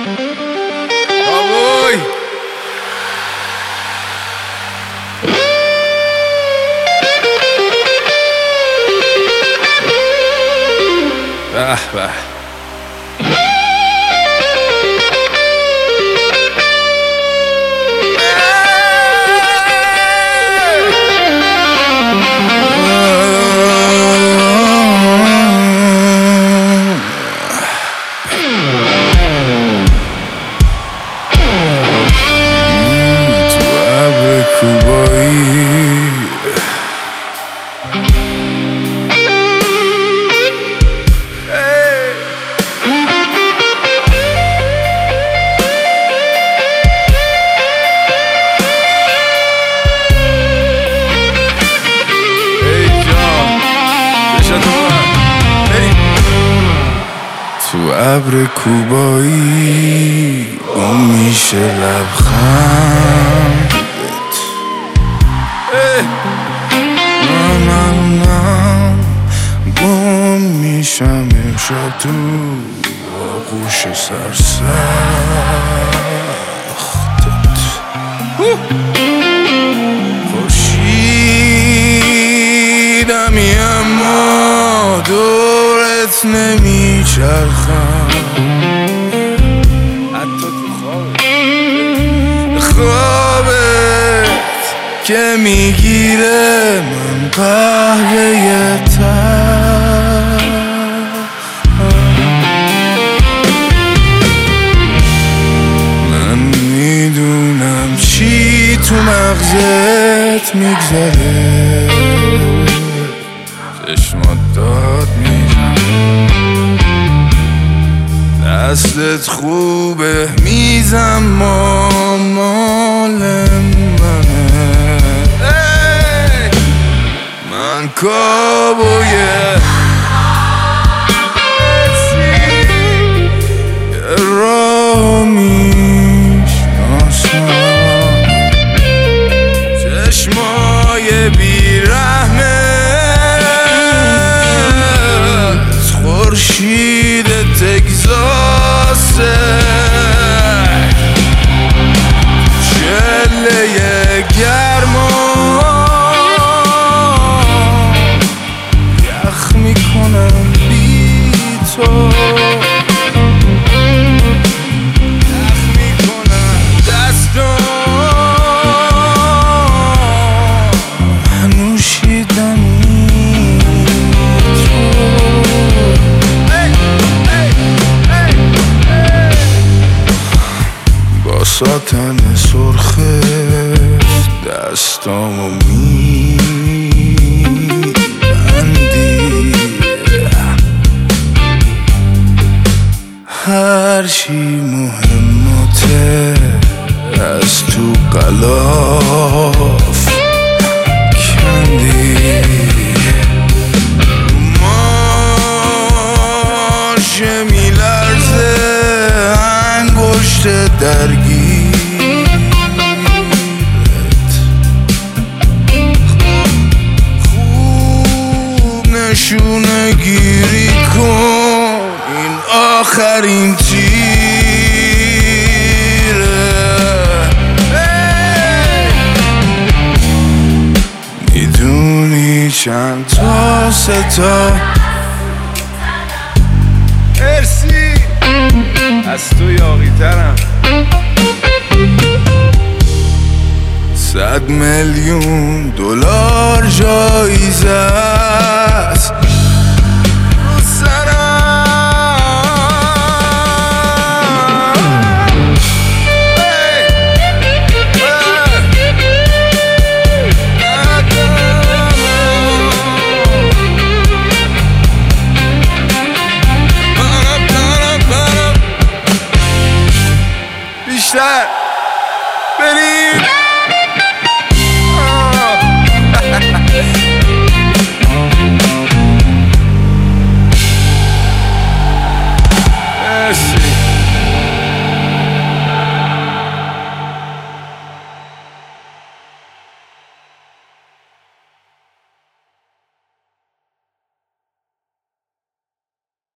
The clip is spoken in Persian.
آوای به به تو ابر کوبایی گم میشه لبخندت من گم میشم امشب تو آغوش سرسختت خورشیدمی اما دورت نمیچرخم حتی تو خوابت که میگیره من قهوه تر من میدونم چی تو مغزت میگذره چشمات داد میزن دستت خوبه میزم مال منه من کابویه راه میشناسم چشمای بیرحمت خورشید تگزاسه چله گرما یخ میکنم بی تو یخ میکنم دستان نوشیدنی تو با ساتن سرخت دستامو میبندی هرچی مهمته از تو غلاف کندی ماشه میلرزه انگشت درگیرت خوب نشونه گیری کن این آخرین تیره میدونی چند تا ستا مرسی از تو یاقی ترم 100 میلیون دلار جایزه است